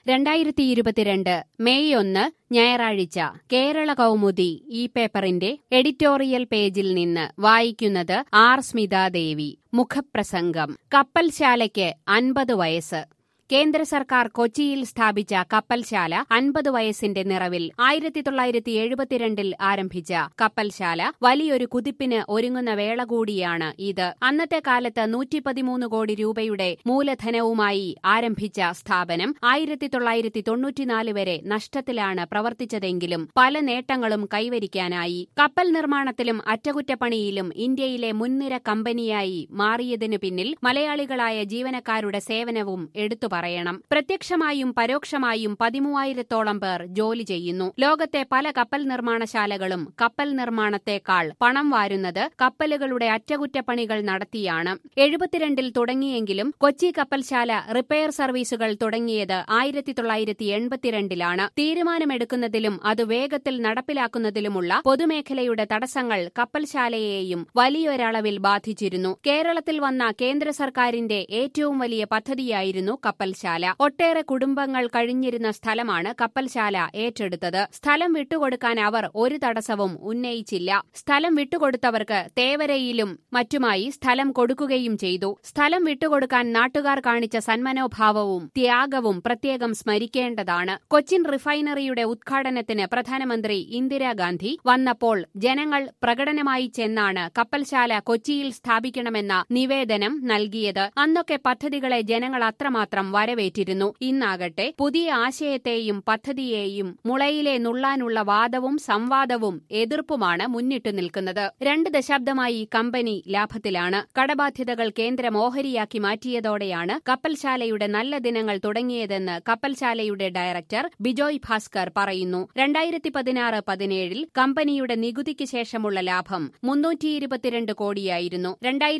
2022 May 1 ഞായറാഴ്ച കേരള കൗമുദി ഈ പേപ്പറിന്റെ എഡിറ്റോറിയൽ പേജിൽ നിന്ന് വായിക്കുന്നത് ആർ സ്മിതാദേവി. മുഖപ്രസംഗം. കപ്പൽശാലയ്ക്ക് 50 വയസ്സ്. കേന്ദ്ര സർക്കാർ കൊച്ചിയിൽ സ്ഥാപിച്ച കപ്പൽശാല 50 വയസ്സിന്റെ നിറവിൽ 1972 ആരംഭിച്ച കപ്പൽശാല വലിയൊരു കുതിപ്പിന് ഒരുങ്ങുന്ന വേള കൂടിയാണ് ഇത്. അന്നത്തെ കാലത്ത് 113 കോടി രൂപയുടെ മൂലധനവുമായി ആരംഭിച്ച സ്ഥാപനം 1994 വരെ നഷ്ടത്തിലാണ് പ്രവർത്തിച്ചതെങ്കിലും പല നേട്ടങ്ങളും കൈവരിക്കാനായി. കപ്പൽ നിർമ്മാണത്തിലും അറ്റകുറ്റപ്പണിയിലും ഇന്ത്യയിലെ മുൻനിര കമ്പനിയായി മാറിയതിനു പിന്നിൽ മലയാളികളായ ജീവനക്കാരുടെ സേവനവും എടുത്തുപറയണം. പ്രത്യക്ഷമായും പരോക്ഷമായും 13,000-ഓളം പേർ ജോലി ചെയ്യുന്നു. ലോകത്തെ പല കപ്പൽ നിർമ്മാണശാലകളും കപ്പൽ നിർമ്മാണത്തെക്കാൾ പണം വാരുന്നത് കപ്പലുകളുടെ അറ്റകുറ്റപ്പണികൾ നടത്തിയാണ്. 72 തുടങ്ങിയെങ്കിലും കൊച്ചി കപ്പൽശാല റിപ്പയർ സർവീസുകൾ തുടങ്ങിയത് 1982 തീരുമാനമെടുക്കുന്നതിലും അത് വേഗത്തിൽ നടപ്പിലാക്കുന്നതിലുമുള്ള പൊതുമേഖലയുടെ തടസ്സങ്ങൾ കപ്പൽശാലയെയും വലിയൊരളവിൽ ബാധിച്ചിരുന്നു. കേരളത്തിൽ വന്ന കേന്ദ്ര സർക്കാരിന്റെ ഏറ്റവും വലിയ പദ്ധതിയായിരുന്നു കപ്പൽശാല. ഒട്ടേറെ കുടുംബങ്ങൾ കഴിഞ്ഞിരുന്ന സ്ഥലമാണ് കപ്പൽശാല ഏറ്റെടുത്തത്. സ്ഥലം വിട്ടുകൊടുക്കാൻ അവർ ഒരു തടസ്സവും ഉന്നയിച്ചില്ല. സ്ഥലം വിട്ടുകൊടുത്തവർക്ക് തേവരയിലും മറ്റുമായി സ്ഥലം കൊടുക്കുകയും ചെയ്തു. സ്ഥലം വിട്ടുകൊടുക്കാൻ നാട്ടുകാർ കാണിച്ച സന്മനോഭാവവും ത്യാഗവും പ്രത്യേകം സ്മരിക്കേണ്ടതാണ്. കൊച്ചിൻ റിഫൈനറിയുടെ ഉദ്ഘാടനത്തിന് പ്രധാനമന്ത്രി ഇന്ദിരാഗാന്ധി വന്നപ്പോൾ ജനങ്ങൾ പ്രകടനമായി ചെന്നാണ് കപ്പൽശാല കൊച്ചിയിൽ സ്ഥാപിക്കണമെന്ന നിവേദനം നൽകിയത്. അന്നൊക്കെ പദ്ധതികളെ ജനങ്ങൾ അത്രമാത്രം വരവേറ്റിരുന്നു. ഇന്നാകട്ടെ പുതിയ ആശയത്തെയും പദ്ധതിയെയും മുളയിലെ നുള്ളാനുള്ള വാദവും സംവാദവും എതിർപ്പുമാണ് മുന്നിട്ടു നിൽക്കുന്നത്. 2 ദശാബ്ദമായി കമ്പനി ലാഭത്തിലാണ്. കടബാധ്യതകൾ കേന്ദ്രം ഓഹരിയാക്കി മാറ്റിയതോടെയാണ് കപ്പൽശാലയുടെ നല്ല ദിനങ്ങൾ തുടങ്ങിയതെന്ന് കപ്പൽശാലയുടെ ഡയറക്ടർ ബിജോയ് ഭാസ്കർ പറയുന്നു. 2016-17 കമ്പനിയുടെ നികുതിക്ക് ശേഷമുള്ള ലാഭം 322 കോടിയായിരുന്നു.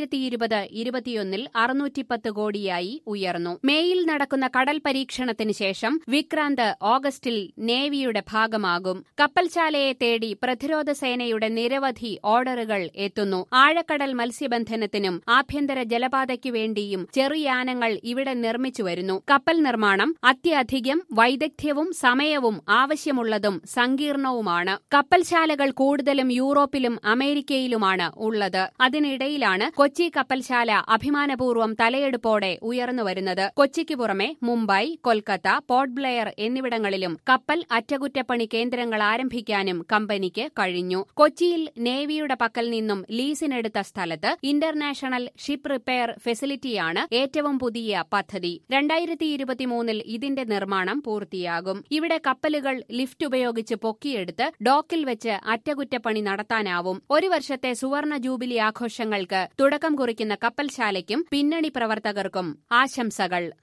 2020-21 610 കോടിയായി ഉയർന്നു. മേയിൽ നടക്കുന്ന കടൽ പരീക്ഷണത്തിന് ശേഷം വിക്രാന്ത് ഓഗസ്റ്റിൽ നേവിയുടെ ഭാഗമാകും. കപ്പൽശാലയെ തേടി പ്രതിരോധ സേനയുടെ നിരവധി ഓർഡറുകൾ എത്തുന്നു. ആഴക്കടൽ മത്സ്യബന്ധനത്തിനും ആഭ്യന്തര ജലപാതയ്ക്കു വേണ്ടിയും ചെറുയാനങ്ങൾ ഇവിടെ നിർമ്മിച്ചു വരുന്നു. കപ്പൽ നിർമ്മാണം അത്യധികം വൈദഗ്ധ്യവും സമയവും ആവശ്യമുള്ളതും സങ്കീർണവുമാണ്. കപ്പൽശാലകൾ കൂടുതലും യൂറോപ്പിലും അമേരിക്കയിലുമാണ് ഉള്ളത്. അതിനിടയിലാണ് കൊച്ചി കപ്പൽശാല അഭിമാനപൂർവ്വം തലയെടുപ്പോടെ ഉയർന്നുവരുന്നത്. കൊച്ചിക്ക് പുറമെ മുംബൈ, കൊൽക്കത്ത, പോർട്ട് ബ്ലെയർ എന്നിവിടങ്ങളിലും കപ്പൽ അറ്റകുറ്റപ്പണി കേന്ദ്രങ്ങൾ ആരംഭിക്കാനും കമ്പനിക്ക് കഴിഞ്ഞു. കൊച്ചിയിൽ നേവിയുടെ പക്കൽ നിന്നും ലീസിനെടുത്ത സ്ഥലത്ത് ഇന്റർനാഷണൽ ഷിപ്പ് റിപ്പയർ ഫെസിലിറ്റിയാണ് ഏറ്റവും പുതിയ പദ്ധതി. 2023 ഇതിന്റെ നിർമ്മാണം പൂർത്തിയാകും. ഇവിടെ കപ്പലുകൾ ലിഫ്റ്റ് ഉപയോഗിച്ച് പൊക്കിയെടുത്ത് ഡോക്കിൽ വെച്ച് അറ്റകുറ്റപ്പണി നടത്താനാവും. 1 വർഷത്തെ സുവർണ ജൂബിലി ആഘോഷങ്ങൾക്ക് തുടക്കം കുറിക്കുന്ന കപ്പൽശാലയ്ക്കും പിന്നണി പ്രവർത്തകർക്കും ആശംസകൾ.